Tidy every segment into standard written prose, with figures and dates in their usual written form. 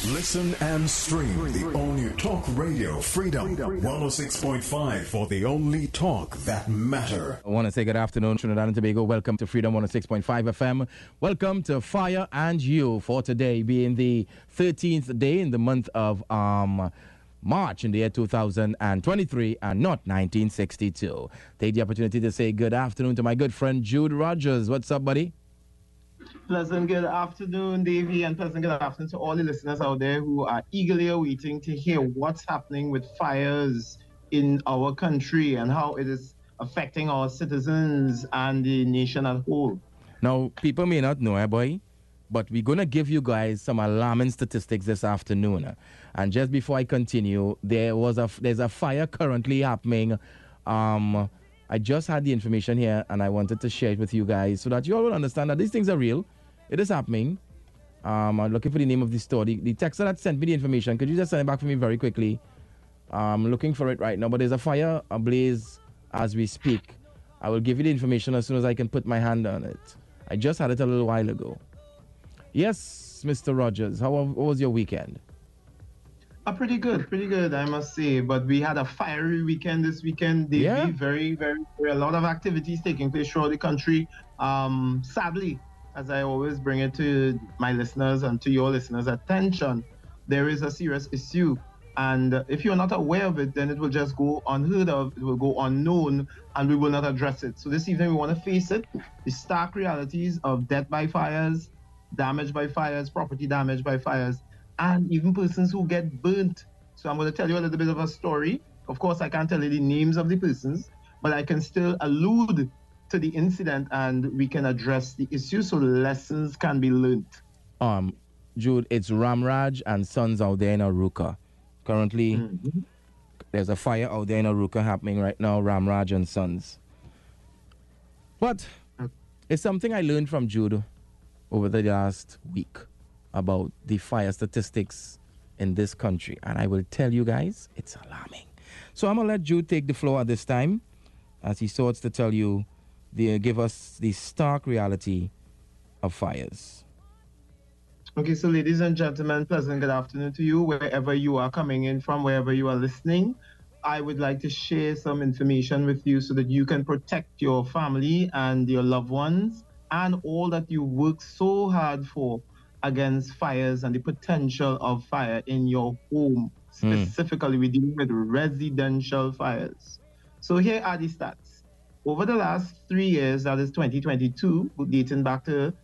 Listen and stream the all-new Talk Radio Freedom 106.5 for the only talk that matter. I want to say good afternoon, Trinidad and Tobago. Welcome to Freedom 106.5 FM. Welcome to Fire and You for today being the 13th day in the month of March in the year 2023 and not 1962. Take the opportunity to say good afternoon to my good friend Jude Rogers. What's up, buddy? Pleasant good afternoon, Davey, and pleasant good afternoon to all the listeners out there who are eagerly awaiting to hear what's happening with fires in our country and how it is affecting our citizens and the nation as a whole. Now, people may not know, boy, but we're going to give you guys some alarming statistics this afternoon. And just before I continue, there's a fire currently happening. I just had the information here, and I wanted to share it with you guys so that you all will understand that these things are real. It is happening. I'm looking for the name of the store. The texter that sent me the information, could you just send it back for me very quickly? I'm looking for it right now, but there's a fire ablaze as we speak. I will give you the information as soon as I can put my hand on it. I just had it a little while ago. Yes, Mr. Rogers, how was your weekend? Pretty good, I must say. But we had a fiery weekend this weekend. Davey. Very, a lot of activities taking place throughout the country. Sadly, as I always bring it to my listeners and to your listeners' attention, there is a serious issue. And if you're not aware of it, then it will just go unheard of, it will go unknown, and we will not address it. So this evening we want to face it, the stark realities of death by fires, damage by fires, property damage by fires, and even persons who get burnt. So I'm going to tell you a little bit of a story. Of course, I can't tell you the names of the persons, but I can still allude to the incident and we can address the issue so lessons can be learned. Jude, it's Ramraj and Sons out there in Aruka. Currently, there's a fire out there in Aruka happening right now, Ramraj and Sons. But it's something I learned from Jude over the last week about the fire statistics in this country. And I will tell you guys, it's alarming. So I'm going to let Jude take the floor at this time as he sorts to tell you, give us the stark reality of fires. Okay, so ladies and gentlemen, pleasant good afternoon to you, wherever you are coming in from, wherever you are listening. I would like to share some information with you so that you can protect your family and your loved ones and all that you work so hard for against fires and the potential of fire in your home. Specifically, we're dealing with residential fires. So here are the stats. Over the last 3 years, that is 2022, dating back to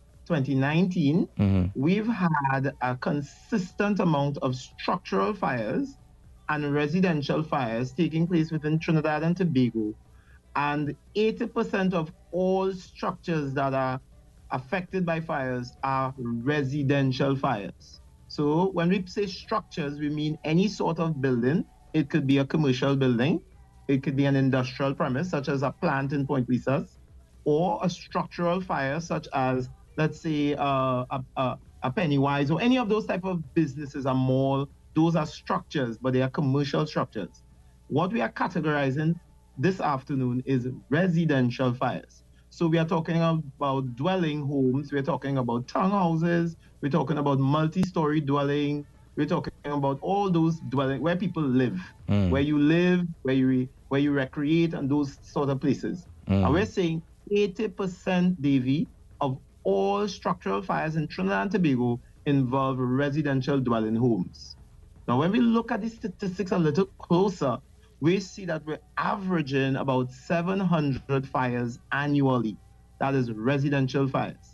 2019, we've had a consistent amount of structural fires and residential fires taking place within Trinidad and Tobago. And 80% of all structures that are affected by fires are residential fires. So when we say structures, we mean any sort of building. It could be a commercial building. It could be an industrial premise, such as a plant in Point Lisas, or a structural fire, such as, let's say, a Pennywise, or any of those type of businesses, a mall. Those are structures, but they are commercial structures. What we are categorizing this afternoon is residential fires. So we are talking about dwelling homes, we're talking about townhouses, we're talking about multi-story dwelling, we're talking about all those dwelling where people live, where you live, where you recreate, and those sort of places. And we're saying 80%, Davey, of all structural fires in Trinidad and Tobago involve residential dwelling homes. Now, when we look at the statistics a little closer, we see that we're averaging about 700 fires annually. That is residential fires.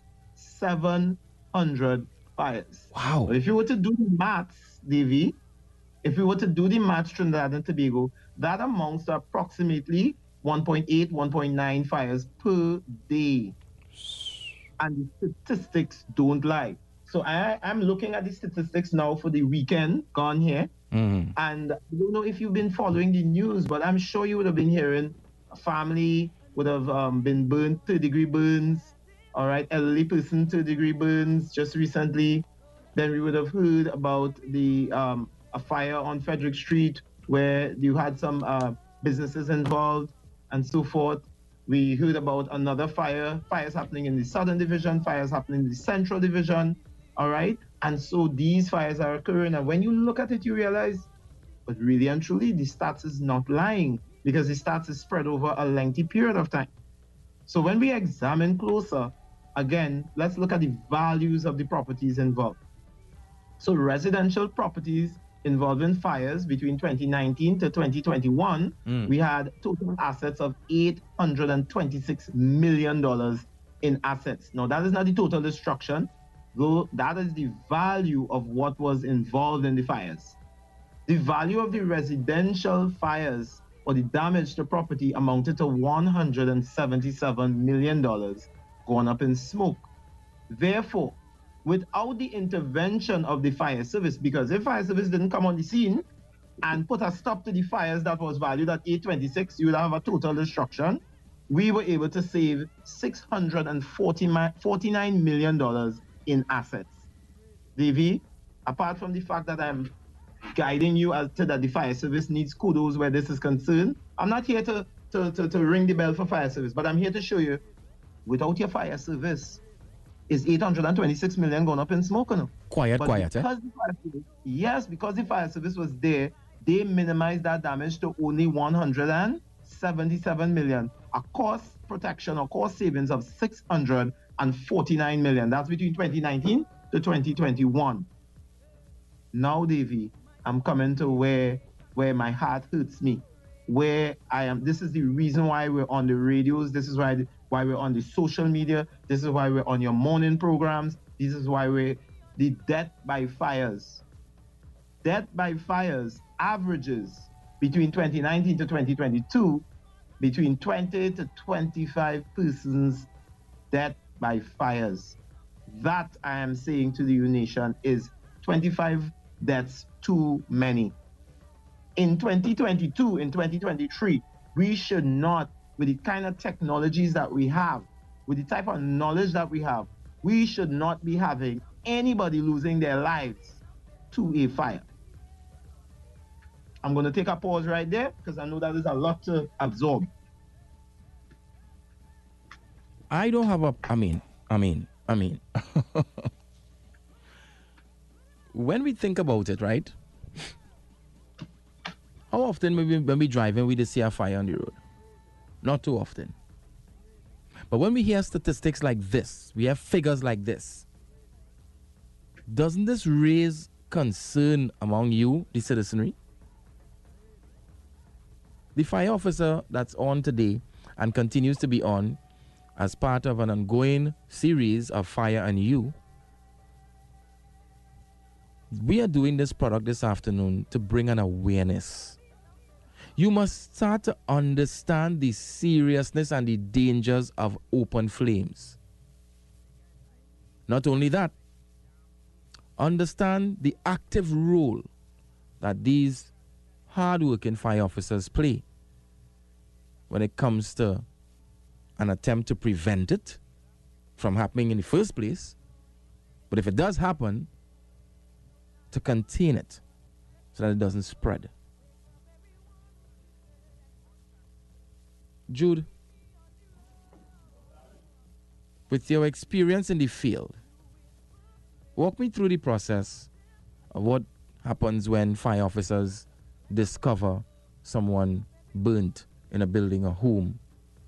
700 fires. Wow. But if you were to do the maths, Davey, if you were to do the maths, Trinidad and Tobago, that amounts to approximately 1.8, 1.9 fires per day. And the statistics don't lie. So I'm looking at the statistics now for the weekend gone here. And I don't know if you've been following the news, but I'm sure you would have been hearing a family would have been burned, third-degree burns, all right, elderly person, third-degree burns just recently. Then we would have heard about the a fire on Frederick Street where you had some businesses involved and so forth. We heard about another fires happening in the Southern Division, fires happening in the Central Division, all right? And so these fires are occurring. And when you look at it, you realize, but really and truly, the stats is not lying because the stats is spread over a lengthy period of time. So when we examine closer, again, let's look at the values of the properties involved. So residential properties involved in fires between 2019 to 2021, we had total assets of $826 million in assets. Now, that is not the total destruction, though that is the value of what was involved in the fires. The value of the residential fires or the damage to property amounted to $177 million going up in smoke. Therefore, without the intervention of the fire service, because if fire service didn't come on the scene and put a stop to the fires that was valued at 826, you would have a total destruction. We were able to save $649 million in assets. Davey, apart from the fact that I'm guiding you as to that the fire service needs kudos where this is concerned, I'm not here to ring the bell for fire service, but I'm here to show you, without your fire service, is 826 million going up in smoke? No? Quiet, Yes, because the fire service was there, they minimized that damage to only 177 million. A cost protection or cost savings of 649 million. That's between 2019 to 2021. Now, Davey, I'm coming to where my heart hurts me. Where I am. This is the reason why we're on the radios. This is why we're on the social media. This is why we're on your morning programs. This is why we're the death by fires. Death by fires averages between 2019 to 2022 between 20 to 25 persons death by fires. That, I am saying to the nation, is 25 deaths too many. In 2022, in 2023, we should not, with the kind of technologies that we have, with the type of knowledge that we have, we should not be having anybody losing their lives to a fire. I'm going to take a pause right there because I know that is a lot to absorb. I don't have a, I mean. When we think about it, right? How often when we driving, we just see a fire on the road? Not too often. But when we hear statistics like this, we have figures like this, doesn't this raise concern among you, the citizenry? The fire officer that's on today and continues to be on as part of an ongoing series of Fire and You, we are doing this product this afternoon to bring an awareness. You must start to understand the seriousness and the dangers of open flames. Not only that, understand the active role that these hard-working fire officers play when it comes to an attempt to prevent it from happening in the first place, but if it does happen, to contain it so that it doesn't spread. Jude, with your experience in the field, walk me through the process of what happens when fire officers discover someone burnt in a building or home.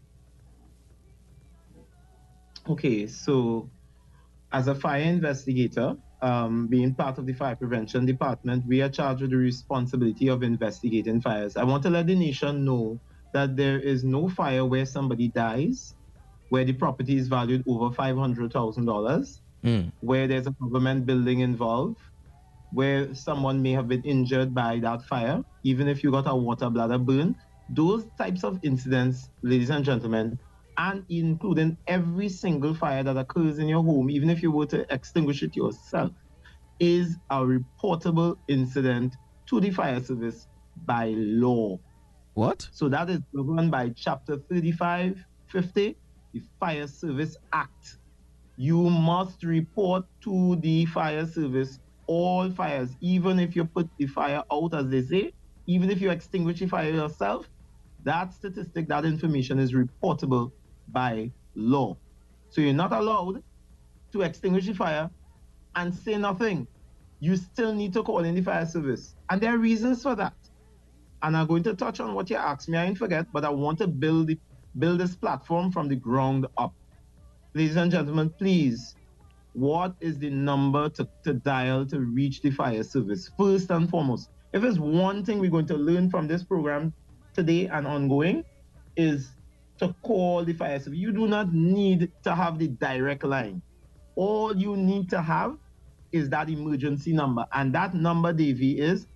Okay, so as a fire investigator, being part of the fire prevention department, we are charged with the responsibility of investigating fires. I want to let the nation know that there is no fire where somebody dies, where the property is valued over $500,000, where there's a government building involved, where someone may have been injured by that fire, even if you got a water bladder burn. Those types of incidents, ladies and gentlemen, and including every single fire that occurs in your home, even if you were to extinguish it yourself, is a reportable incident to the fire service by law. What? So that is governed by Chapter 3550, the Fire Service Act. You must report to the fire service all fires, even if you put the fire out, as they say, even if you extinguish the fire yourself, that statistic, that information is reportable by law. So you're not allowed to extinguish the fire and say nothing, you still need to call in the fire service. And there are reasons for that. And I'm going to touch on what you asked me. I didn't forget, but I want to build this platform from the ground up. Ladies and gentlemen, please, what is the number to dial to reach the fire service? First and foremost, if there's one thing we're going to learn from this program today and ongoing, is to call the fire service. You do not need to have the direct line. All you need to have is that emergency number. And that number, Davey, is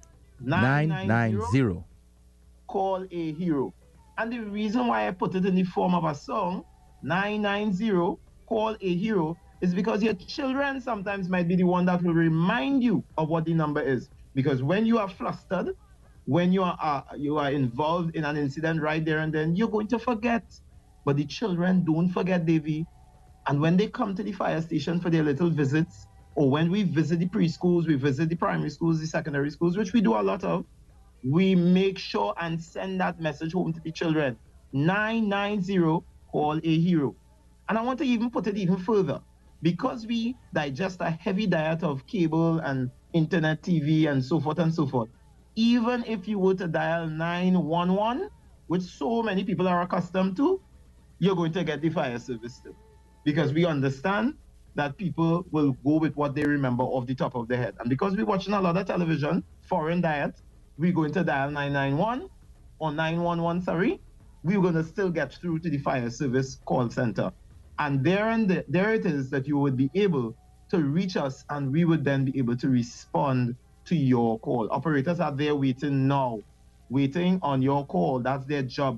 990. Call a hero. And the reason why I put it in the form of a song, 990, call a hero, is because your children sometimes might be the one that will remind you of what the number is. Because when you are flustered, when you are involved in an incident right there and then, you're going to forget. But the children don't forget, Davey. And when they come to the fire station for their little visits, or when we visit the preschools, we visit the primary schools, the secondary schools, which we do a lot of, we make sure and send that message home to the children. 990, call a hero. And I want to even put it even further. Because we digest a heavy diet of cable and internet TV and so forth and so forth, even if you were to dial 911, which so many people are accustomed to, you're going to get the fire service still. Because we understand that people will go with what they remember off the top of their head. And because we're watching a lot of television, foreign diet, we're going to dial 991 or 911, we're going to still get through to the fire service call center. And there it is that you would be able to reach us, and we would then be able to respond to your call. Operators are there waiting now, waiting on your call. That's their job,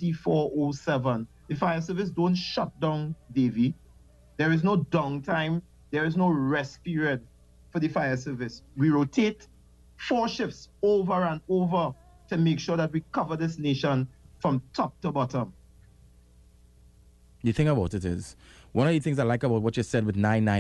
24/7. The fire service don't shut down, Davey. There is no downtime. There is no rest period for the fire service. We rotate 4 shifts over and over to make sure that we cover this nation from top to bottom. The thing about it is, one of the things I like about what you said with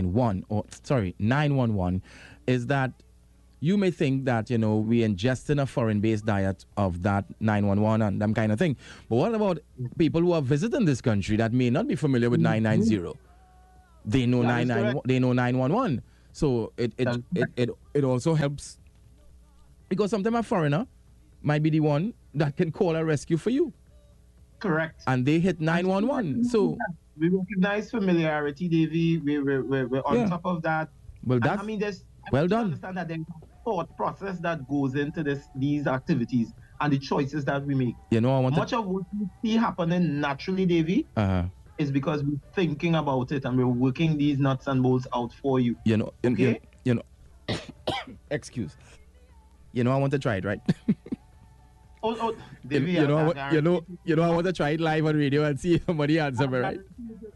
911, is that you may think that, we ingesting a foreign-based diet of that 911 and them kind of thing. But what about people who are visiting this country that may not be familiar with 990? They know 991. They know 911. So it also helps, because sometimes a foreigner might be the one that can call a rescue for you. Correct. And they hit 911. So we recognize familiarity, Davey. We're on top of that. Well, that's well done. Understand that there's a thought process that goes into these activities and the choices that we make. Much of what we see happening naturally, Davey, is because we're thinking about it and we're working these nuts and bolts out for you. Okay? Excuse. I want to try it, right? Davey, I want to try it live on radio and see if somebody answer me, right?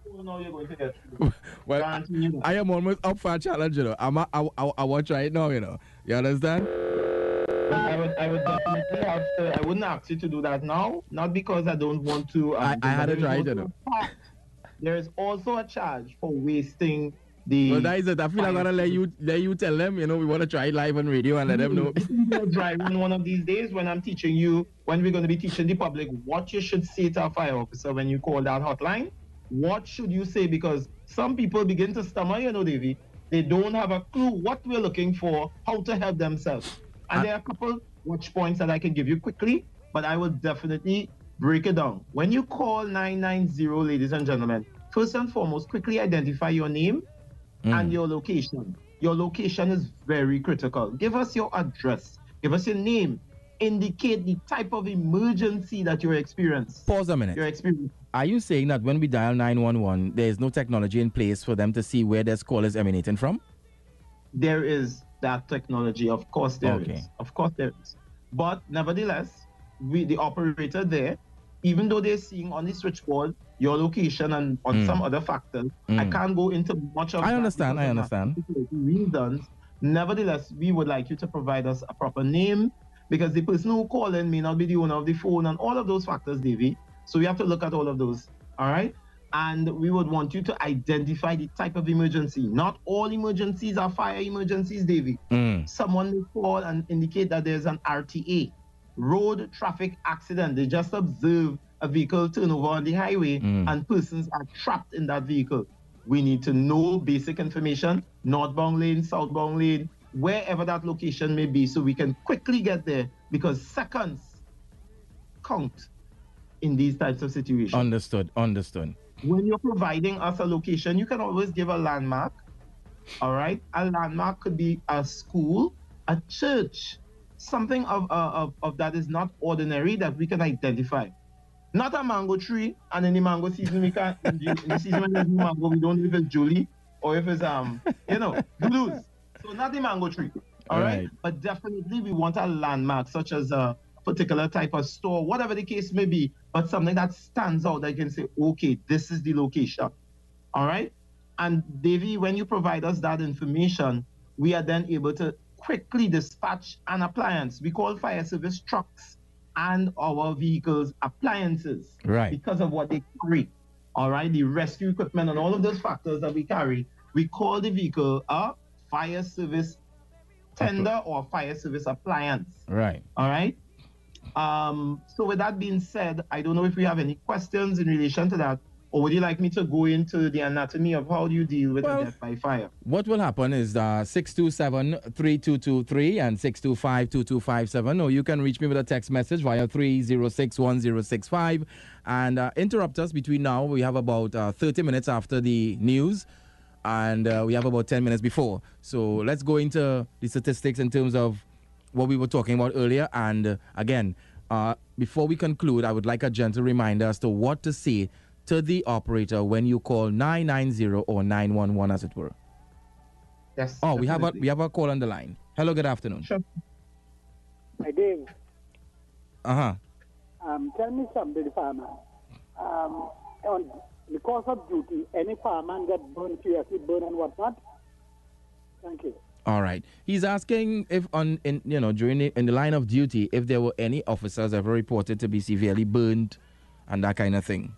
Well, I am almost up for a challenge, I want to try it now, You understand? I would definitely have to. I wouldn't ask you to do that now, not because I don't want to. I had to try it, There is also a charge for wasting the. Well, that is it. I feel I'm gonna let you tell them. We want to try it live on radio and let them know. Driving one of these days when I'm teaching you, when we're going to be teaching the public what you should say to a fire officer when you call that hotline. What should you say? Because some people begin to stammer, Davey. They don't have a clue what we're looking for, how to help themselves. And there are a couple watch points that I can give you quickly, but I will definitely break it down. When you call 990, ladies and gentlemen, first and foremost, quickly identify your name and your location. Your location is very critical. Give us your address. Give us your name. Indicate the type of emergency that you're experiencing. Pause a minute. You're experiencing. Are you saying that when we dial 911, there is no technology in place for them to see where this call is emanating from? There is that technology. Of course there is. Of course there is. But nevertheless, the operator there, even though they're seeing on the switchboard your location and on some other factors, I can't go into much of that. I understand. Reasons. Nevertheless, we would like you to provide us a proper name, because the person who called in may not be the owner of the phone and all of those factors, Davey. So we have to look at all of those, all right? And we would want you to identify the type of emergency. Not all emergencies are fire emergencies, Davey. Someone may call and indicate that there's an RTA, road traffic accident. They just observe a vehicle turn over on the highway and persons are trapped in that vehicle. We need to know basic information, northbound lane, southbound lane, wherever that location may be, so we can quickly get there, because seconds count in these types of situations. Understood. When you're providing us a location, you can always give a landmark. All right, a landmark could be a school, a church, something of that is not ordinary that we can identify. Not a mango tree, and in the mango season we can in the season when there's no mango, we don't know if it's Julie or if it's Duluth. So not the mango tree. All right. But definitely we want a landmark, such as a particular type of store, whatever the case may be, but something that stands out that you can say, okay, this is the location. All right. And Davey, when you provide us that information, we are then able to quickly dispatch an appliance. We call fire service trucks and our vehicles appliances, right? Because of what they carry. All right, the rescue equipment and all of those factors that we carry, we call the vehicle a fire service tender or fire service appliance. Right. All right. So with that being said, I don't know if we have any questions in relation to that, or would you like me to go into the anatomy of how do you deal with a death by fire? What will happen is 627-3223 and 625-2257, or you can reach me with a text message via 306-1065 and interrupt us between now. We have about 30 minutes after the news, and we have about 10 minutes before. So let's go into the statistics in terms of what we were talking about earlier. And again, before we conclude, I would like a gentle reminder as to what to say to the operator when you call 990 or 911, as it were. Yes. Oh, we have a call on the line. Hello, good afternoon. Sure. Hi, Dave. Uh-huh. Tell me something, farmer. On the course of duty, any fireman get burned, seriously burned and whatnot? Thank you. All right. He's asking if in the line of duty, if there were any officers ever reported to be severely burned and that kind of thing.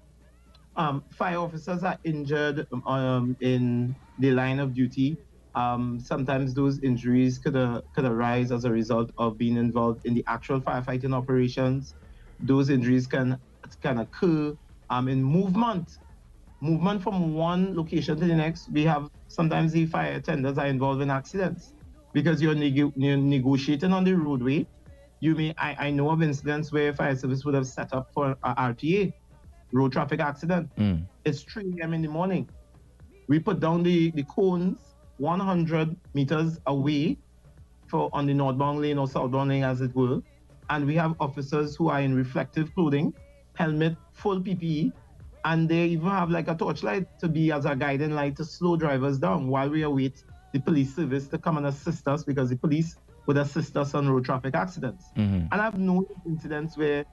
Fire officers are injured in the line of duty. Sometimes those injuries could arise as a result of being involved in the actual firefighting operations. Those injuries can occur in movement from one location to the next. We have sometimes the fire attendants are involved in accidents because you're negotiating on the roadway. I know of incidents where fire service would have set up for a RTA, road traffic accident. It's 3 a.m. in the morning. We put down the cones 100 meters away on the northbound lane or southbound lane, as it were. And we have officers who are in reflective clothing, helmet, full PPE, and they even have like a torchlight to be as a guiding light to slow drivers down while we await the police service to come and assist us, because the police would assist us on road traffic accidents. And I've known incidents where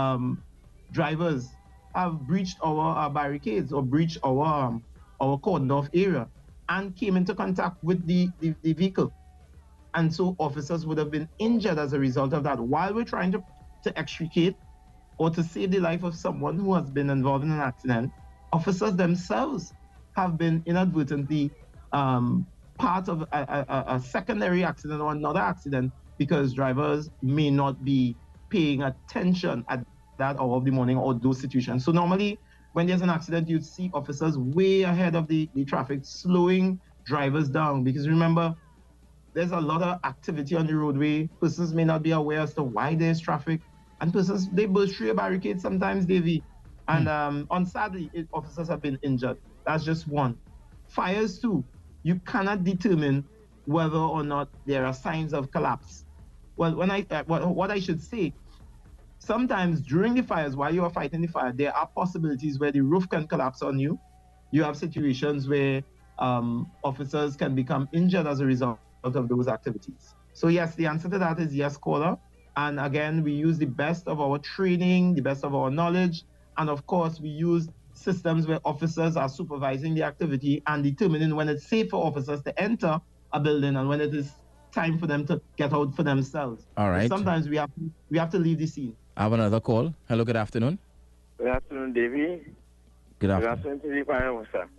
drivers have breached our barricades or breached our cordoned off area and came into contact with the vehicle. And so officers would have been injured as a result of that. While we're trying to extricate or to save the life of someone who has been involved in an accident, officers themselves have been inadvertently part of a secondary accident or another accident because drivers may not be paying attention at that hour of the morning or those situations. So normally when there's an accident, you'd see officers way ahead of the traffic, slowing drivers down, because remember, there's a lot of activity on the roadway. Persons may not be aware as to why there's traffic, and persons, they burst through a barricade sometimes, Davey. And on Saturday, officers have been injured. That's just one. Fires too. You cannot determine whether or not there are signs of collapse. Well, what I should say, sometimes during the fires, while you are fighting the fire, there are possibilities where the roof can collapse on you. You have situations where officers can become injured as a result of those activities. So yes, the answer to that is yes, caller. And again, we use the best of our training, the best of our knowledge. And of course, we use systems where officers are supervising the activity and determining when it's safe for officers to enter a building and when it is time for them to get out for themselves. All right. But sometimes we have to leave the scene. I have another call. Hello, good afternoon. Good afternoon, Davey. Good afternoon. Good afternoon to the fire officer.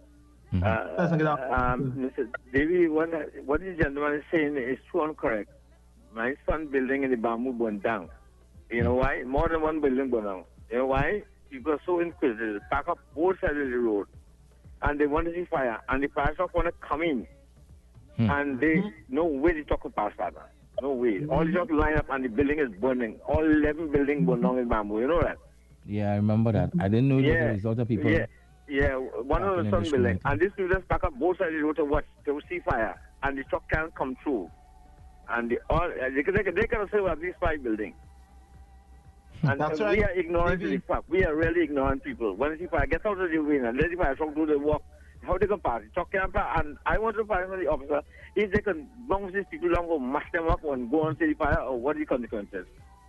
Mm-hmm. Mr. Davey, what the gentleman is saying is true and correct. My son building in the bamboo burned down. You know why? More than one building burned down. You know why? People are so inquisitive. Pack up both sides of the road. and they want to see fire, and the fire truck want to come in, and they no way the truck could pass that, man. No way. All the trucks line up, and the building is burning. All 11 buildings burned down in Bamboo. You know that? Yeah, I remember that. I didn't know it was a result of people. Yeah, one of the sun building, and these students pack up both sides of the road to watch to see fire, and the truck can't come through, and they can save at least 5 buildings. And That's we right. are ignorant to the fact. We are really ignorant people. When the fire get out of the way and let the fire truck do the work, how they can pass? The truck can't pass. And I want to find from the officer if they can bounce these people along or mash them up and go on to the fire, or what are the consequences?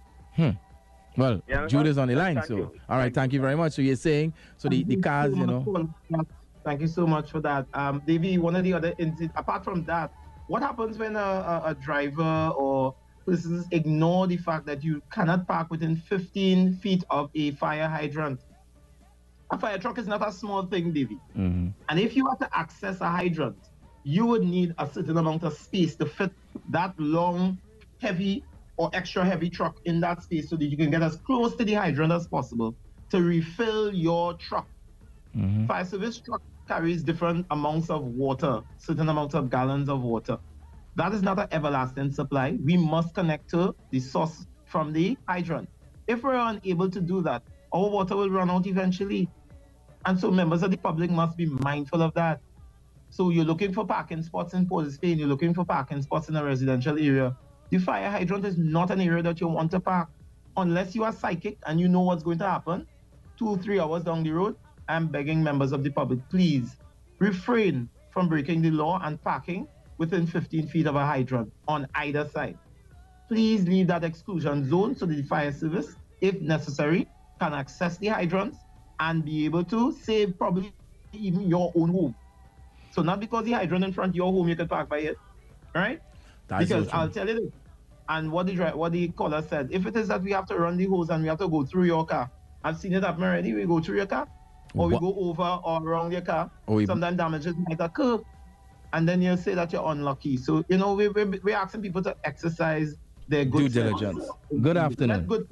Well, Yeah, Jude is on the line, thank so you. all right, thank you very much. So you're saying, so the cars, you know. Thank you so much for that. Davey, one of the other incidents, apart from that, what happens when a driver or persons ignore the fact that you cannot park within 15 feet of a fire hydrant? A fire truck is not a small thing, Davey. And if you have to access a hydrant, you would need a certain amount of space to fit that long, heavy, or extra heavy truck in that space so that you can get as close to the hydrant as possible to refill your truck. Fire service truck carries different amounts of water, certain amounts of gallons of water. That is not an everlasting supply. We must connect to the source from the hydrant. If we're unable to do that, our water will run out eventually. And so members of the public must be mindful of that. So you're looking for parking spots in Port of Spain, you're looking for parking spots in a residential area. The fire hydrant is not an area that you want to park. Unless you are psychic and you know what's going to happen 2-3 hours down the road, I'm begging members of the public, please refrain from breaking the law and parking within 15 feet of a hydrant on either side. Please leave that exclusion zone so that the fire service, if necessary, can access the hydrants and be able to save probably even your own home. So not because the hydrant in front of your home you can park by it, right? That's Because so true. I'll tell you this, and what the caller said, if it is that we have to run the hose and we have to go through your car, I've seen it happen already, we go through your car, or we go over or around your car, sometimes damages might occur, and then you say that you're unlucky. So, you know, we're asking people to exercise their Due good sense. diligence. Good afternoon. Good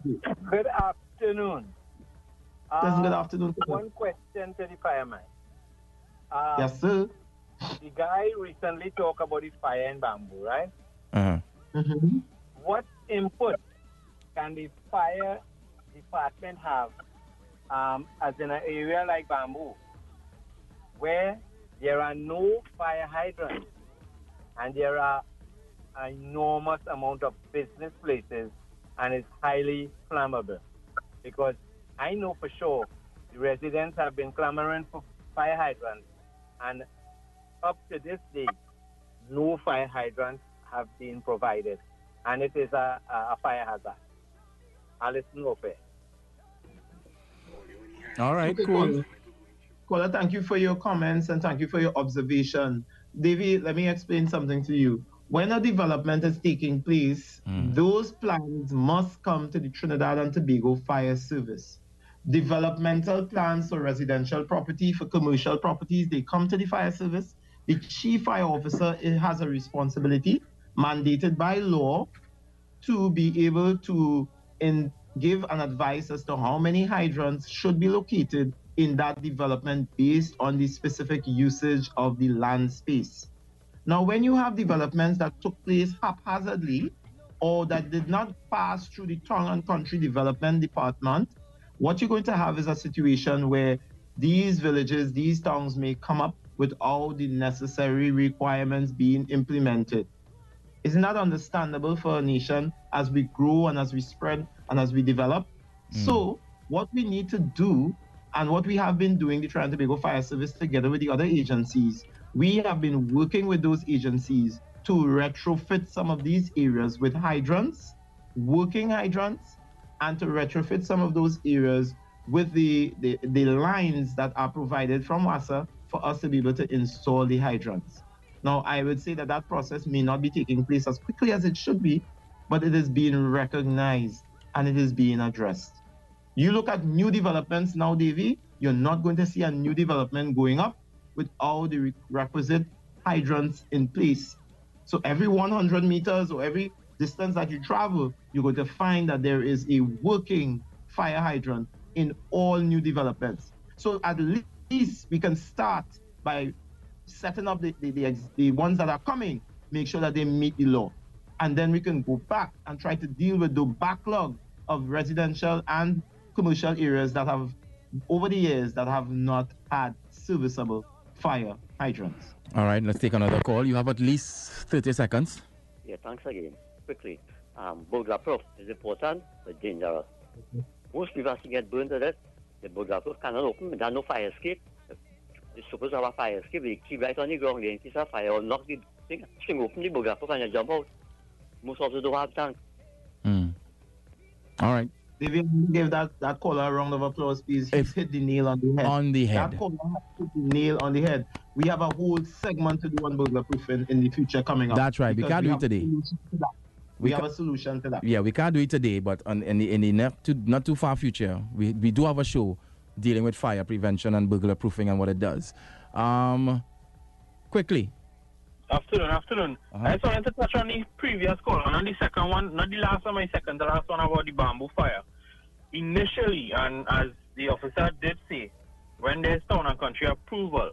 afternoon. Good afternoon. One question to the fireman. Yes, sir. The guy recently talked about the fire in Bamboo, right? What input can the fire department have as in an area like Bamboo where there are no fire hydrants and there are an enormous amount of business places and it's highly flammable? Because I know for sure the residents have been clamoring for fire hydrants, and up to this day, no fire hydrants have been provided, and it is a fire hazard. Alice Nope. All right, Okay, cool. Caller, thank you for your comments and thank you for your observation. David, let me explain something to you. When a development is taking place, those plans must come to the Trinidad and Tobago Fire Service. Developmental plans for residential property, for commercial properties, they come to the fire service. The chief fire officer has a responsibility mandated by law to be able to give an advice as to how many hydrants should be located in that development based on the specific usage of the land space. Now, when you have developments that took place haphazardly or that did not pass through the Town and Country Development Department, what you're going to have is a situation where these villages, these towns may come up with all the necessary requirements being implemented. Isn't that understandable for a nation as we grow and as we spread and as we develop? So what we need to do, and what we have been doing, the Trinidad and Tobago Fire Service together with the other agencies, we have been working with those agencies to retrofit some of these areas with hydrants, working hydrants, and to retrofit some of those areas with the lines that are provided from WASA for us to be able to install the hydrants. Now, I would say that that process may not be taking place as quickly as it should be, but it is being recognized and it is being addressed. You look at new developments now, Davey, you're not going to see a new development going up with all the requisite hydrants in place. So every 100 meters or every distance that you travel, you're going to find that there is a working fire hydrant in all new developments. So at least we can start by setting up the ones that are coming, make sure that they meet the law. And then we can go back and try to deal with the backlog of residential and commercial areas that have, over the years, that have not had serviceable fire hydrants. All right, let's take another call. You have at least 30 seconds. Yeah, thanks again. Quickly, burglar proof is important but dangerous. Most people get burned to death. The burglar proof cannot open. There's no fire escape. They supposed to have a fire escape. They keep right on the ground. They in case of fire or knock the thing, swing open the burglar proof and they jump out. Most of them don't have tank. All right. David, give that caller a round of applause, please. He's hit the nail on the head. On the head. That caller has hit the nail on the head. We have a whole segment to do on burglar proofing in the future coming up. That's right. We can't do it today. We have a solution to that. Yeah, we can't do it today, but in the not too far future, we do have a show dealing with fire prevention and burglar proofing and what it does. Quickly. Afternoon. I just wanted to touch on the previous call, and on the second one, not the last one, my second, the last one about the bamboo fire. Initially, and as the officer did say, when there's town and country approval,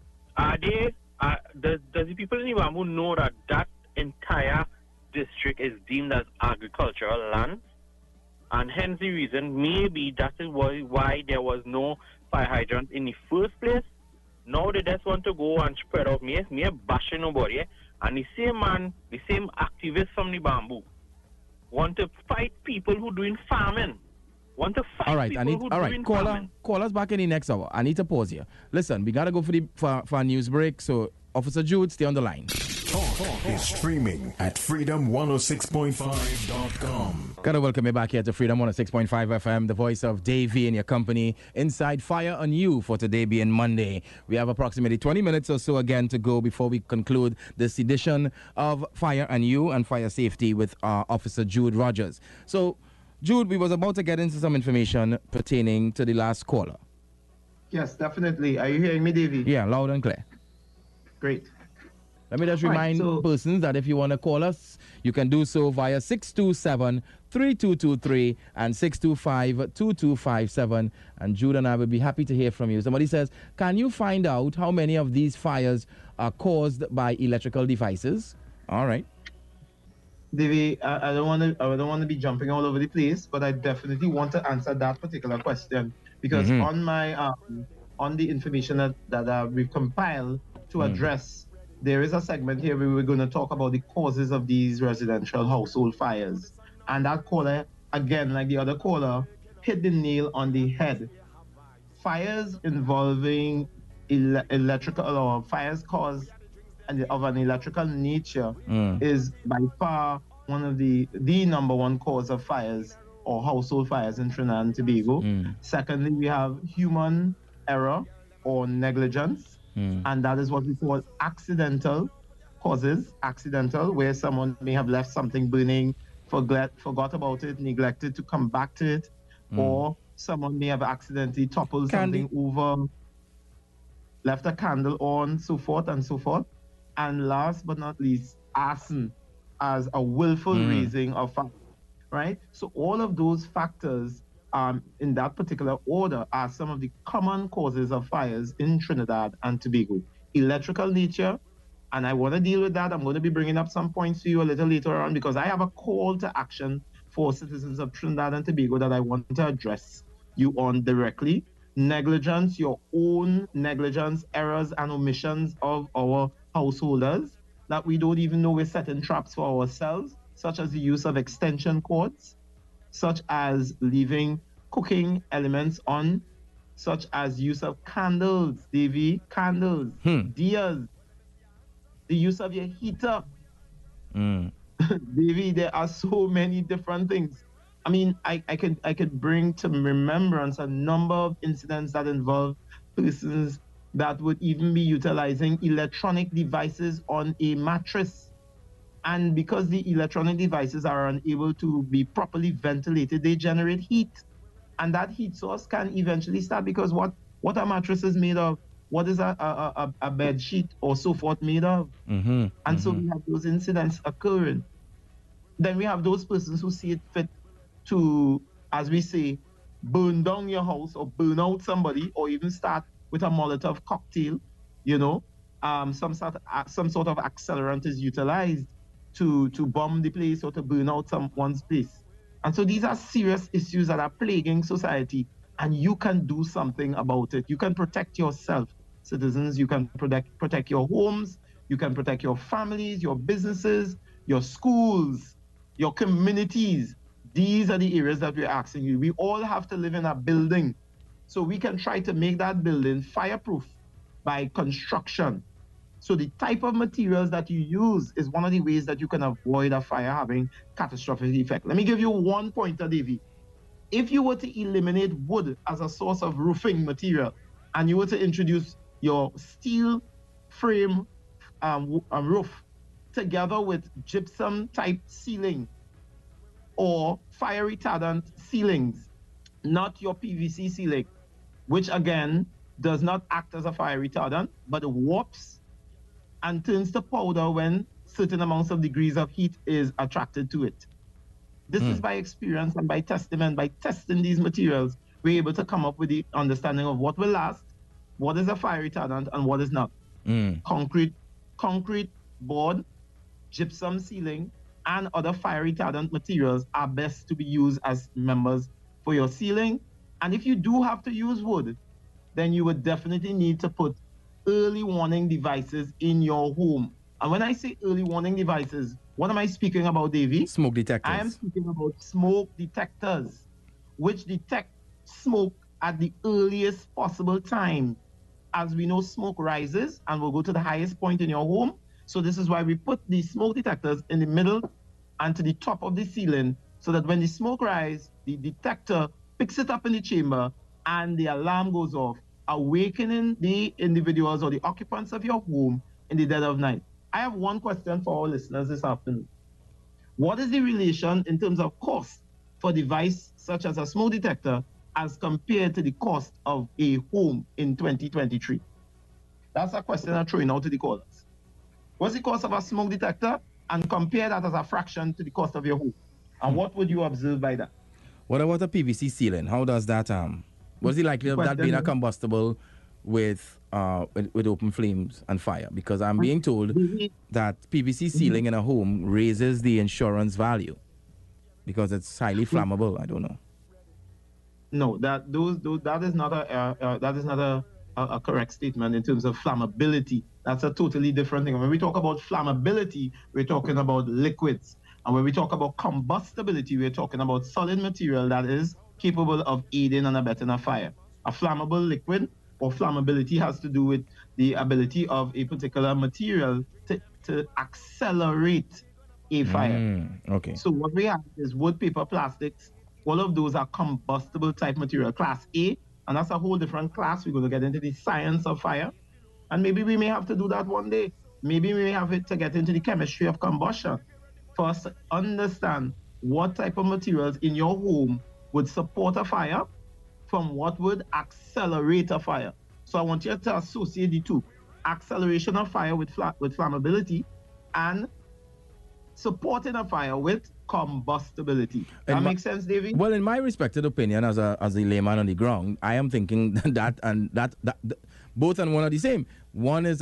does the people in the bamboo know that that entire district is deemed as agricultural land? And hence the reason, maybe that is why there was no fire hydrant in the first place. Now they just want to go and spread out me bashing nobody. And the same activists from the bamboo want to fight people who doing farming. All right, call us back in the next hour. I need to pause here. Listen, we gotta go for a news break. So, Officer Jude, stay on the line. Talk is streaming at freedom106.5.com. Gotta welcome you back here to Freedom 106.5 FM, the voice of Davey and your company inside Fire on You for today being Monday. We have approximately 20 minutes or so again to go before we conclude this edition of Fire on You and Fire Safety with Officer Jude Rogers. So, Jude, we was about to get into some information pertaining to the last caller. Yes, definitely. Are you hearing me, Davey? Yeah, loud and clear. Great. Let me just remind persons that if you want to call us, you can do so via 627-3223 and 625-2257. And Jude and I will be happy to hear from you. Somebody says, can you find out how many of these fires are caused by electrical devices? All right. Davey, I don't want to be jumping all over the place, but I definitely want to answer that particular question because on my on the information that we've compiled to address, there is a segment here where we're going to talk about the causes of these residential household fires. And that caller, again, like the other caller, hit the nail on the head. Fires involving electrical or fires caused of an electrical nature is by far one of the number one cause of fires or household fires in Trinidad and Tobago. Secondly, we have human error or negligence. And that is what we call accidental causes, where someone may have left something burning, forgot about it, neglected to come back to it, or someone may have accidentally toppled something over, left a candle on, so forth and so forth. And last but not least, arson as a willful raising of fire, right? So all of those factors in that particular order are some of the common causes of fires in Trinidad and Tobago. Electrical nature, and I want to deal with that. I'm going to be bringing up some points to you a little later on because I have a call to action for citizens of Trinidad and Tobago that I want to address you on directly. Negligence, your own negligence, errors and omissions of our householders that we don't even know we're setting traps for ourselves, such as the use of extension cords, such as leaving cooking elements on, such as use of candles, Davey, dias, the use of your heater. Davey, there are so many different things. I mean, I could bring to remembrance a number of incidents that involve persons that would even be utilizing electronic devices on a mattress. And because the electronic devices are unable to be properly ventilated, they generate heat. And that heat source can eventually start because what are mattresses made of? What is a bed sheet or so forth made of? So we have those incidents occurring. Then we have those persons who see it fit to, as we say, burn down your house or burn out somebody or even start with a Molotov cocktail, some sort of accelerant is utilized to bomb the place or to burn out someone's place. And so these are serious issues that are plaguing society, and you can do something about it. You can protect yourself, citizens. You can protect your homes. You can protect your families, your businesses, your schools, your communities. These are the areas that we're asking you. We all have to live in a building, so we can try to make that building fireproof by construction. So the type of materials that you use is one of the ways that you can avoid a fire having catastrophic effect. Let me give you one pointer, Davey. If you were to eliminate wood as a source of roofing material, and you were to introduce your steel frame roof together with gypsum type ceiling or fire retardant ceilings, not your PVC ceiling, which again does not act as a fire retardant, but it warps and turns to powder when certain amounts of degrees of heat is attracted to it. This is by experience and by testament. By testing these materials, we're able to come up with the understanding of what will last, what is a fire retardant, and what is not. Concrete board, gypsum ceiling, and other fire retardant materials are best to be used as members for your ceiling. And if you do have to use wood, then you would definitely need to put early warning devices in your home. And when I say early warning devices, what am I speaking about, Davey? Smoke detectors. I am speaking about smoke detectors, which detect smoke at the earliest possible time. As we know, smoke rises and will go to the highest point in your home. So this is why we put the smoke detectors in the middle and to the top of the ceiling, so that when the smoke rises, the detector picks it up in the chamber and the alarm goes off, awakening the individuals or the occupants of your home in the dead of night. I have one question for our listeners this afternoon. What is the relation in terms of cost for a device such as a smoke detector as compared to the cost of a home in 2023? That's a question I'm throwing out to the callers. What's the cost of a smoke detector, and compare that as a fraction to the cost of your home? And what would you observe by that? What about a PVC ceiling? How does that what's the likelihood of that being a combustible with open flames and fire? Because I'm being told that PVC ceiling in a home raises the insurance value because it's highly flammable. I don't know. No, that is not a correct statement in terms of flammability. That's a totally different thing. When we talk about flammability, we're talking about liquids. And when we talk about combustibility, we're talking about solid material that is capable of aiding and abetting a fire. A flammable liquid or flammability has to do with the ability of a particular material to accelerate a fire. Okay. So what we have is wood, paper, plastics. All of those are combustible type material, class A, and that's a whole different class. We're going to get into the science of fire. And maybe we may have to do that one day. Maybe we may have to get into the chemistry of combustion for us to understand what type of materials in your home would support a fire from what would accelerate a fire. So I want you to associate the two: acceleration of fire with flammability, and supporting a fire with combustibility. That makes sense, David? Well, in my respected opinion, as a layman on the ground, I am thinking that both and one are the same. One is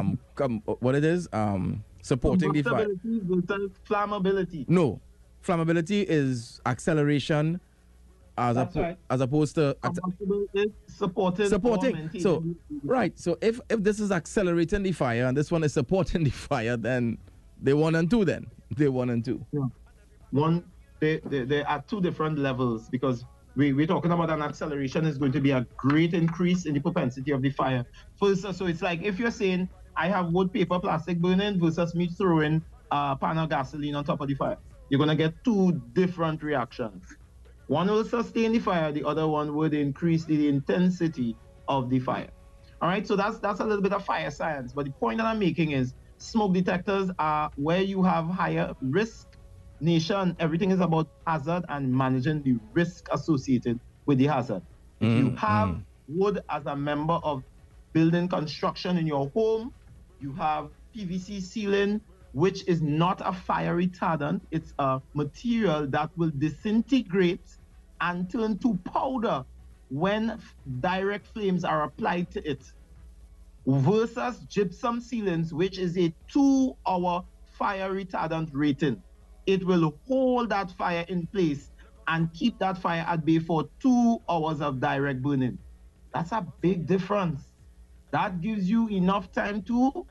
what it is supporting the fire. Combustibility, flammability. No, flammability is acceleration. As opposed to supporting. So right. So if this is accelerating the fire and this one is supporting the fire, then they're 1 and 2. Then they're 1 and 2. Yeah. They are two different levels, because we're talking about an acceleration is going to be a great increase in the propensity of the fire. So it's like if you're saying I have wood, paper, plastic burning versus me throwing a pan of gasoline on top of the fire, you're going to get two different reactions. One will sustain the fire, the other one would increase the intensity of the fire. All right, so that's a little bit of fire science. But the point that I'm making is smoke detectors are where you have higher risk. Nation, everything is about hazard and managing the risk associated with the hazard. If you have wood as a member of building construction in your home, you have PVC ceiling, which is not a fire retardant. It's a material that will disintegrate and turn to powder when direct flames are applied to it versus gypsum sealants, which is a 2-hour fire retardant rating. It will hold that fire in place and keep that fire at bay for 2 hours of direct burning. That's a big difference. That gives you enough time to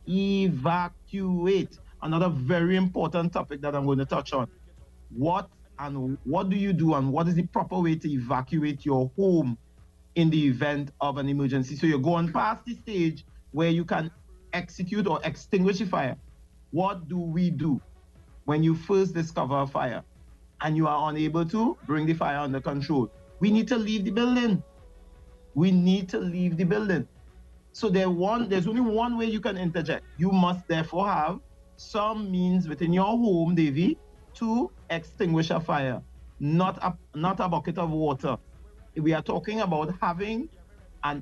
evacuate. Another very important topic that I'm going to touch on. What do you do, and what is the proper way to evacuate your home in the event of an emergency? So you're going past the stage where you can execute or extinguish a fire. What do we do when you first discover a fire and you are unable to bring the fire under control? We need to leave the building. We need to leave the building. So there's only one way you can interject. You must therefore have some means within your home, Davy, to extinguish a fire, not a bucket of water. We are talking about having an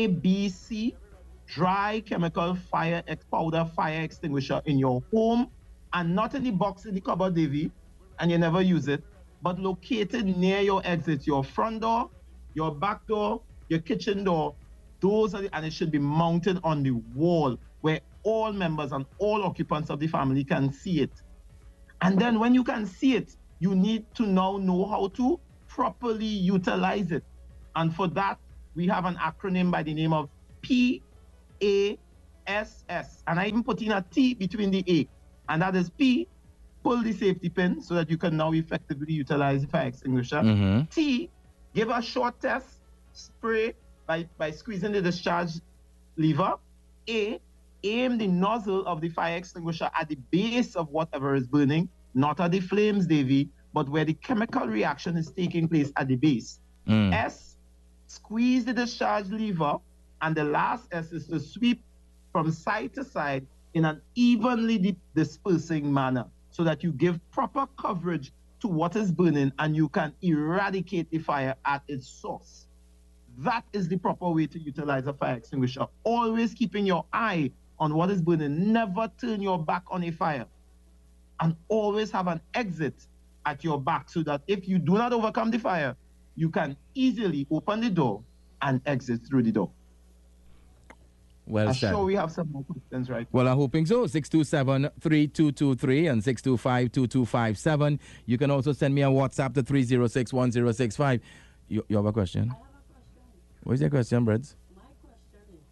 ABC dry chemical powder fire extinguisher in your home, and not in the box in the cupboard, Davy, and you never use it, but located near your exit, your front door, your back door, your kitchen door. And it should be mounted on the wall where all members and all occupants of the family can see it. And then when you can see it, you need to now know how to properly utilize it. And for that, we have an acronym by the name of PASS. And I even put in a T between the A. And that is P, pull the safety pin so that you can now effectively utilize the fire extinguisher. Mm-hmm. T, give a short test, spray by squeezing the discharge lever. A, aim the nozzle of the fire extinguisher at the base of whatever is burning, not at the flames, Davy, but where the chemical reaction is taking place at the base. S, squeeze the discharge lever, and the last S is to sweep from side to side in an evenly dispersing manner so that you give proper coverage to what is burning and you can eradicate the fire at its source. That is the proper way to utilize a fire extinguisher. Always keeping your eye on what is burning. Never turn your back on a fire. And always have an exit at your back so that if you do not overcome the fire, you can easily open the door and exit through the door. Well I'm said. sure we have some more questions, right? Well, I'm hoping so. 627-3223 and 625-2257. You can also send me a WhatsApp to 306-1065. You have a question? What's your question, Breds? My question is,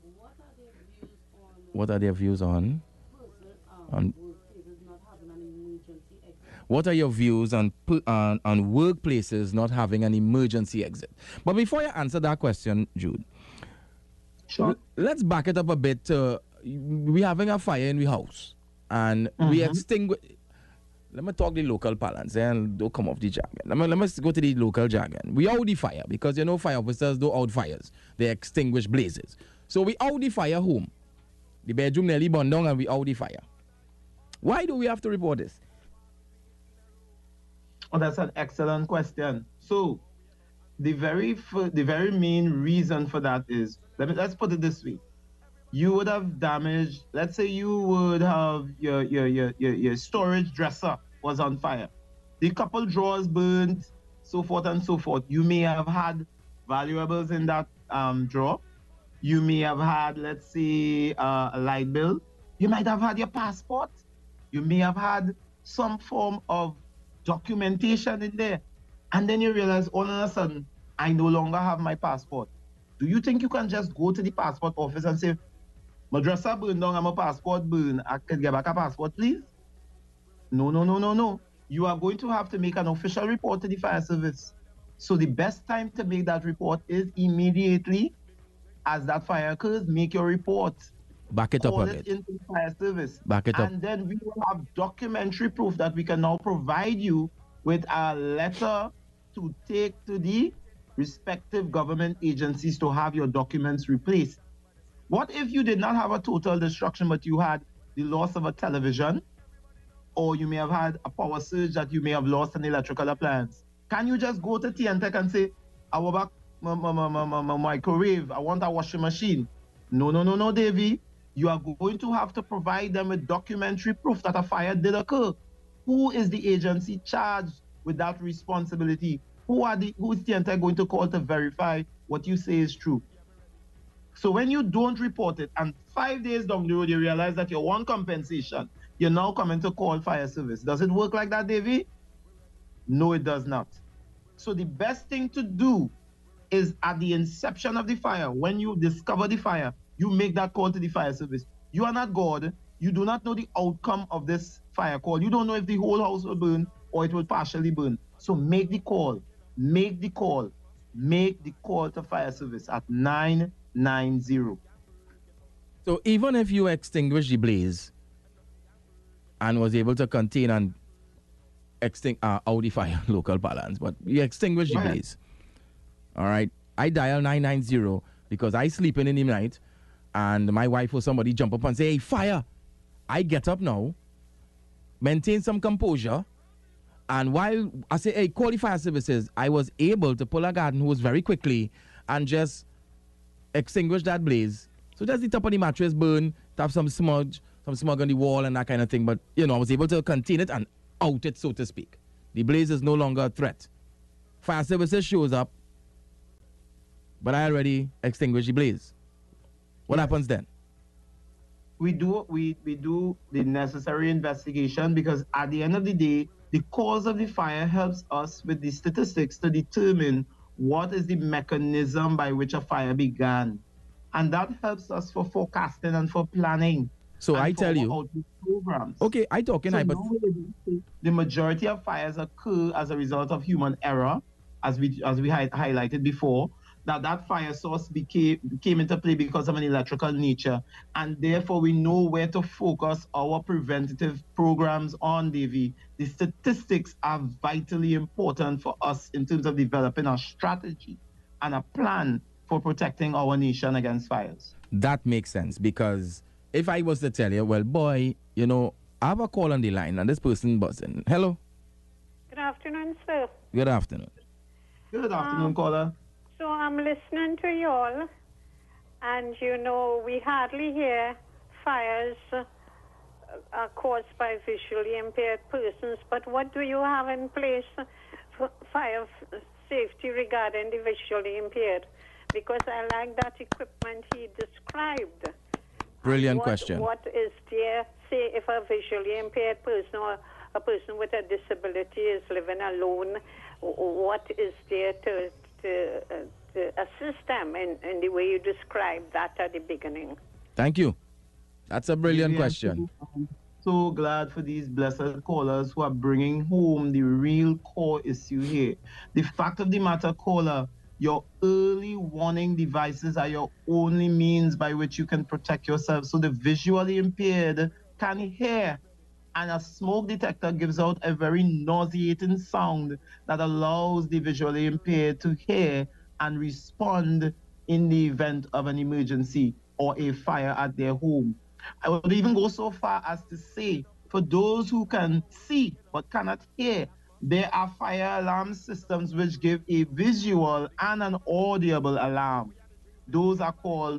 what are their views on workplaces not having an emergency exit? What are your views on workplaces not having an emergency exit? But before you answer that question, Jude, sure. Let's back it up a bit. We're having a fire in the house, and we extinguish. Let me talk the local parlance and don't come off the jargon. Let me go to the local jargon. We out the fire because you know fire officers do out fires. They extinguish blazes. So we out the fire home. The bedroom nearly burned down and we out the fire. Why do we have to report this? Oh, that's an excellent question. So the very main reason for that is, let's put it this way. You would have damaged, let's say you would have your storage dresser was on fire. The couple drawers burned, so forth and so forth. You may have had valuables in that drawer. You may have had, let's say, a light bill. You might have had your passport. You may have had some form of documentation in there. And then you realize all of a sudden, I no longer have my passport. Do you think you can just go to the passport office and say, my dresser burned down and my passport burned, I can get back a passport, please? No. You are going to have to make an official report to the fire service. So the best time to make that report is immediately as that fire occurs. Make your report. Back it up Call a it bit. into the fire service. Back it up. And then we will have documentary proof that we can now provide you with a letter to take to the respective government agencies to have your documents replaced. What if you did not have a total destruction, but you had the loss of a television, or you may have had a power surge that you may have lost an electrical appliance? Can you just go to TNTech and say, I want back my microwave, I want a washing machine? No, Davy. You are going to have to provide them with documentary proof that a fire did occur. Who is the agency charged with that responsibility? who's the entire going to call to verify what you say is true? So when you don't report it and 5 days down the road you realize that you want compensation, you're now coming to call fire service. Does it work like that, Davy? No, it does not. So the best thing to do is at the inception of the fire, when you discover the fire, you make that call to the fire service. You are not God. You do not know the outcome of this fire call. You don't know if the whole house will burn or it will partially burn. So make the call. Make the call. Make the call to fire service at 990. So even if you extinguish the blaze and was able to contain and out the fire, local balance, but you extinguish the blaze. All right. I dial 990 because I sleeping in the night and my wife or somebody jump up and say, hey, fire. I get up now, maintain some composure, and while I say, hey, call the fire services, I was able to pull a garden hose very quickly and just extinguish that blaze. So just the top of the mattress burn, to have some smudge on the wall and that kind of thing. But, I was able to contain it and out it, so to speak. The blaze is no longer a threat. Fire services shows up, but I already extinguished the blaze. What happens then? We do the necessary investigation because at the end of the day, the cause of the fire helps us with the statistics to determine what is the mechanism by which a fire began. And that helps us for forecasting and for planning. So I tell you, programs. Okay, I talking, but the majority of fires occur as a result of human error, as we highlighted before. That fire source came into play because of an electrical nature, and therefore we know where to focus our preventative programs on, Davy. The statistics are vitally important for us in terms of developing a strategy and a plan for protecting our nation against fires. That makes sense, because if I was to tell you, well, boy, I have a call on the line and this person buzzing. Hello? Good afternoon, sir. Good afternoon. Good afternoon, caller. So I'm listening to you all, and we hardly hear fires caused by visually impaired persons, but what do you have in place for fire safety regarding the visually impaired? Because I like that equipment he described. Brilliant question. What is there, say if a visually impaired person or a person with a disability is living alone, what is there to assist them in the way you described that at the beginning? Thank you. That's a brilliant question. I'm so glad for these blessed callers who are bringing home the real core issue here. The fact of the matter, caller, your early warning devices are your only means by which you can protect yourself. So the visually impaired can hear, and a smoke detector gives out a very nauseating sound that allows the visually impaired to hear and respond in the event of an emergency or a fire at their home. I would even go so far as to say, for those who can see but cannot hear, there are fire alarm systems which give a visual and an audible alarm. Those are called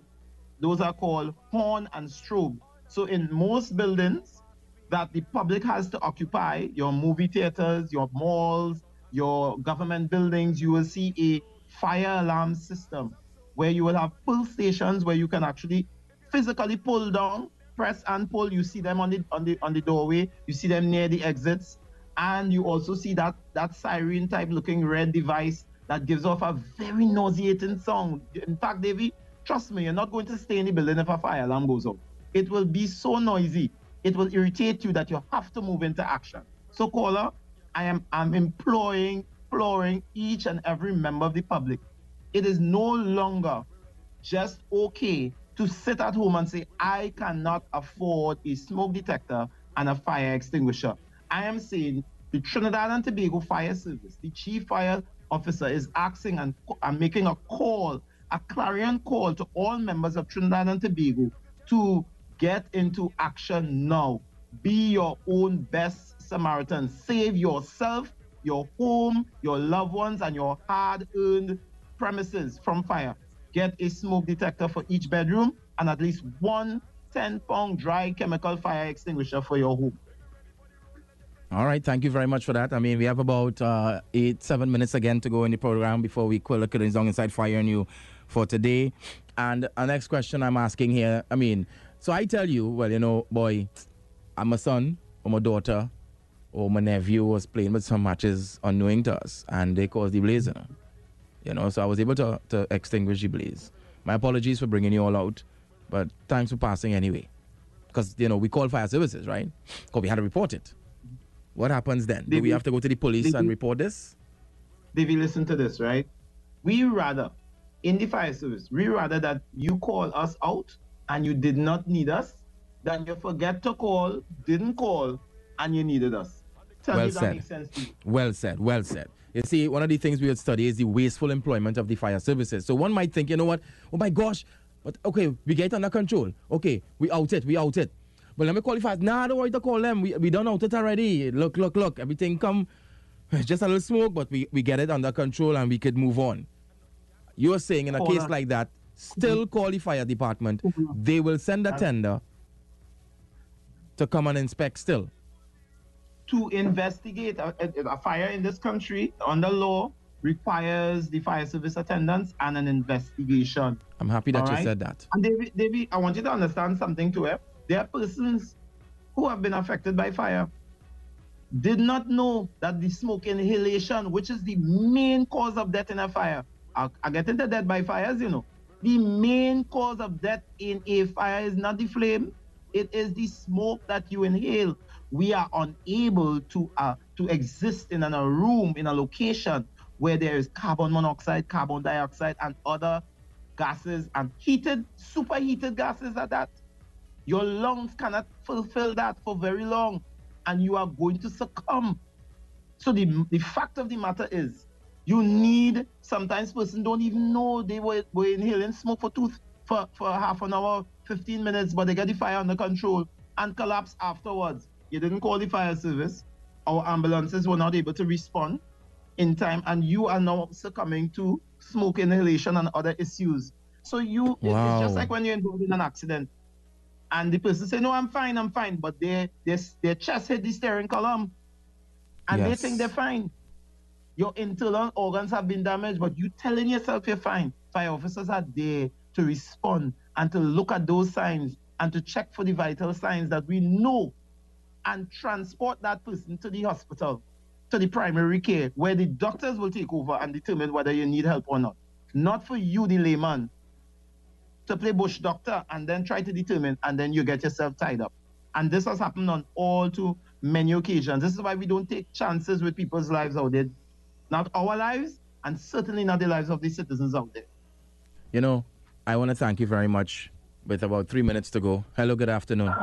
horn and strobe. So in most buildings that the public has to occupy, your movie theaters, your malls, your government buildings, you will see a fire alarm system where you will have pull stations where you can actually physically pull down, press and pull. You see them on the doorway, you see them near the exits, and you also see that siren type looking red device that gives off a very nauseating sound. In fact, Davey, trust me, you're not going to stay in the building if a fire alarm goes off. It will be so noisy, it will irritate you that you have to move into action. So caller, I'm imploring each and every member of the public. It is no longer just okay to sit at home and say, I cannot afford a smoke detector and a fire extinguisher. I am saying the Trinidad and Tobago Fire Service, the chief fire officer is asking and making a call, a clarion call to all members of Trinidad and Tobago to get into action now. Be your own best Samaritan. Save yourself, your home, your loved ones, and your hard-earned premises from fire. Get a smoke detector for each bedroom and at least one 10-pound dry chemical fire extinguisher for your home. All right, thank you very much for that. I mean, we have about 7 minutes again to go in the program before we call the curtains down inside Fire and You for today. And our next question I'm asking here, I mean, so I tell you, well, you know, boy, I'm a son or my daughter or my nephew was playing with some matches unknowing to us, and they caused the blaze, you know, so I was able to extinguish the blaze. My apologies for bringing you all out, but thanks for passing anyway. Because, you know, we call fire services, right? Because we had to report it. What happens then? Do we have to go to the police and report this? Davey, listen to this, right? We rather, in the fire service, we rather that you call us out and you did not need us than you forget to call, didn't call, and you needed us. Tell me that makes sense to you. Well said, well said. You see, one of the things we would study is the wasteful employment of the fire services. So one might think, you know what? Oh my gosh, but okay, we get it under control. Okay, we out it. But let me call the fire. Nah, don't worry to call them. We done out it already. Look. Everything come, just a little smoke, but we get it under control and we could move on. You're saying in a case like that, still call the fire department. They will send a tender to come and inspect still. To investigate a fire in this country, under law, requires the fire service attendants and an investigation. I'm happy that you said that. And David, I want you to understand something too. There are persons who have been affected by fire, did not know that the smoke inhalation, which is the main cause of death in a fire, I get into death by fires, you know. The main cause of death in a fire is not the flame, it is the smoke that you inhale. We are unable to exist in a room, in a location where there is carbon monoxide, carbon dioxide, and other gases, and superheated gases at that. Your lungs cannot fulfill that for very long, and you are going to succumb. So the fact of the matter is, you need, sometimes person don't even know they were inhaling smoke for half an hour, 15 minutes, but they get the fire under control and collapse afterwards. You didn't call the fire service. Our ambulances were not able to respond in time, and you are now succumbing to smoke inhalation and other issues. So it's just like when you're involved in an accident, and the person say, no, I'm fine, but their chest hit the steering column, and they think they're fine. Your internal organs have been damaged, but you telling yourself you're fine. Fire officers are there to respond and to look at those signs and to check for the vital signs that we know, and transport that person to the hospital, to the primary care, where the doctors will take over and determine whether you need help or not. Not for you, the layman, to play bush doctor and then try to determine, and then you get yourself tied up. And this has happened on all too many occasions. This is why we don't take chances with people's lives out there. Not our lives, and certainly not the lives of the citizens out there. You know, I want to thank you very much. With about 3 minutes to go. Hello, good afternoon.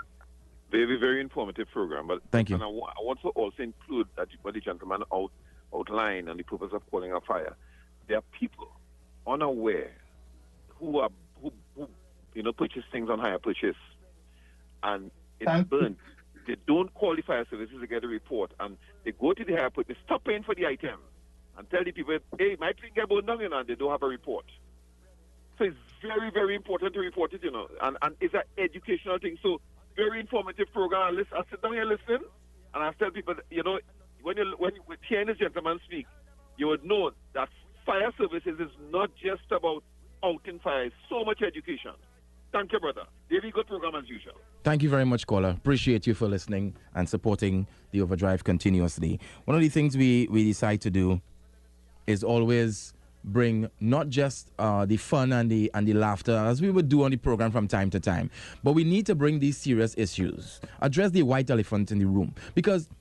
Very informative program. But thank you. And I want to also include that what the gentleman outlined on the purpose of calling a fire. There are people unaware who purchase things on hire purchase, and it's burned. They don't call the fire services to get a report, and they go to the hire purchase, they stop paying for the item, and tell the people, hey, my thing get burned down, and they don't have a report. So it's very, very important to report it, and it's an educational thing. So very informative program. I sit down here listening, and I tell people, when hearing this gentleman speak, you would know that fire services is not just about outing fire. It's so much education. Thank you, brother. Very good program as usual. Thank you very much, caller. Appreciate you for listening and supporting the Overdrive continuously. One of the things we decide to do is always bring not just the fun and the laughter, as we would do on the program from time to time, but we need to bring these serious issues, address the white elephant in the room, because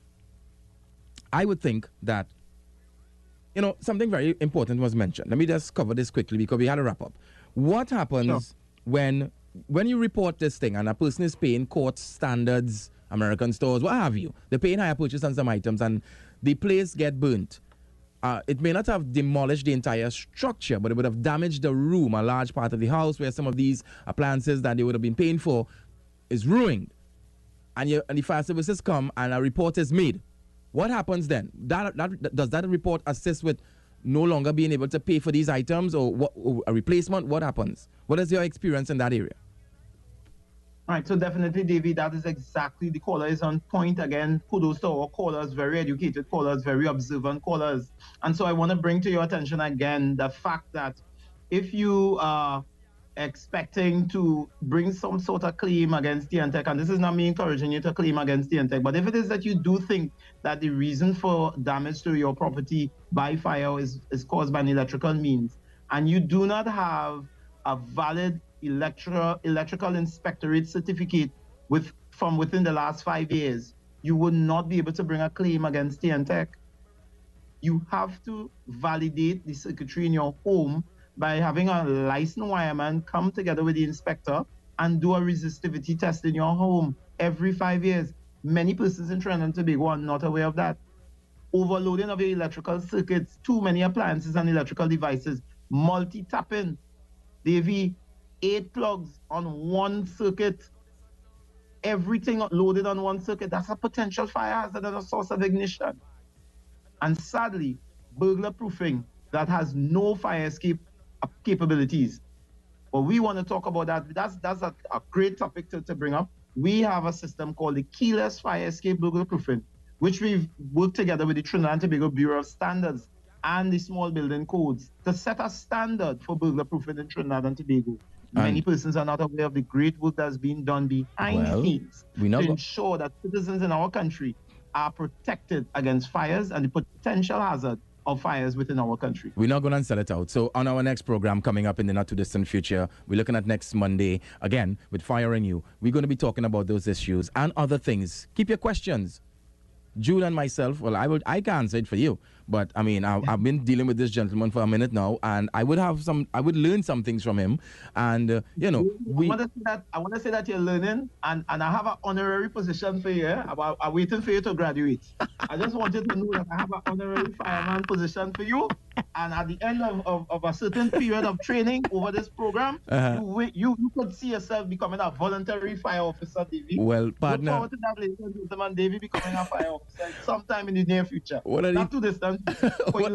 I would think that something very important was mentioned. Let me just cover this quickly because we had to wrap up. What happens when you report this thing and a person is paying courts, standards, American stores, what have you, they're paying higher purchase on some items and the place get burnt? It may not have demolished the entire structure, but it would have damaged the room, a large part of the house where some of these appliances that they would have been paying for is ruined. And the fire services come and a report is made. What happens then? Does that report assist with no longer being able to pay for these items or a replacement? What happens? What is your experience in that area? All right, so definitely, David, that is exactly, the caller is on point again. Kudos to our callers, very educated callers, very observant callers. And so I want to bring to your attention again the fact that if you are expecting to bring some sort of claim against TNTech, and this is not me encouraging you to claim against TNTech, but if it is that you do think that the reason for damage to your property by fire is caused by an electrical means, and you do not have a valid electrical inspectorate certificate from within the last 5 years, you would not be able to bring a claim against TNTech. You have to validate the circuitry in your home by having a licensed wireman come together with the inspector and do a resistivity test in your home every 5 years. Many persons in Trinidad and Tobago are not aware of that. Overloading of your electrical circuits, too many appliances and electrical devices, multi-tapping, Davey, 8 plugs on one circuit, everything loaded on one circuit, that's a potential fire hazard and a source of ignition. And sadly, burglar proofing that has no fire escape capabilities. But we want to talk about that. That's a great topic to bring up. We have a system called the keyless fire escape burglar proofing, which we've worked together with the Trinidad and Tobago Bureau of Standards and the small building codes to set a standard for burglar proofing in Trinidad and Tobago. Many persons are not aware of the great work that's being done behind the scenes to ensure that citizens in our country are protected against fires and the potential hazard of fires within our country. We're not going to sell it out. So on our next program coming up in the not too distant future, we're looking at next Monday, again, with Fire and You. We're going to be talking about those issues and other things. Keep your questions. Jude and myself, well, I can answer it for you. But I mean, I've been dealing with this gentleman for a minute now, and I would learn some things from him. And I want to say that you're learning, and I have an honorary position for you. I'm waiting for you to graduate. I just wanted to know that I have an honorary fireman position for you. And at the end of a certain period of training over this program, you could see yourself becoming a voluntary fire officer, Davey. Well, partner, look forward to that, ladies and gentlemen, Davey becoming a fire officer sometime in the near future. Not too distant. One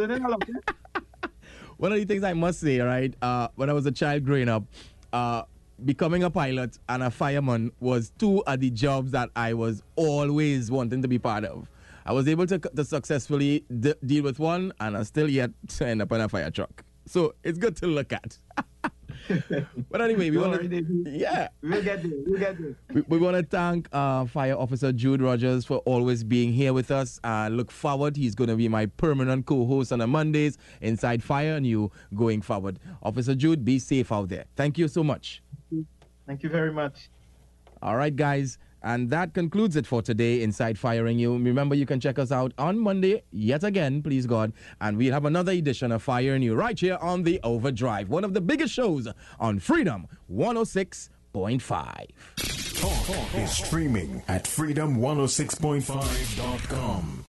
of the things I must say, right, when I was a child growing up, becoming a pilot and a fireman was two of the jobs that I was always wanting to be part of. I was able to successfully deal with one, and I'm still yet to end up in a fire truck. So it's good to look at. But anyway, we'll get there. We want to thank Fire Officer Jude Rogers for always being here with us. Look forward. He's going to be my permanent co-host on the Mondays inside Fire and You going forward. Officer Jude, be safe out there. Thank you so much. Thank you very much. All right, guys. And that concludes it for today inside Firing You. Remember, you can check us out on Monday, yet again, please God. And we'll have another edition of Firing You right here on The Overdrive, one of the biggest shows on Freedom 106.5. Talk is streaming at freedom106.5.com.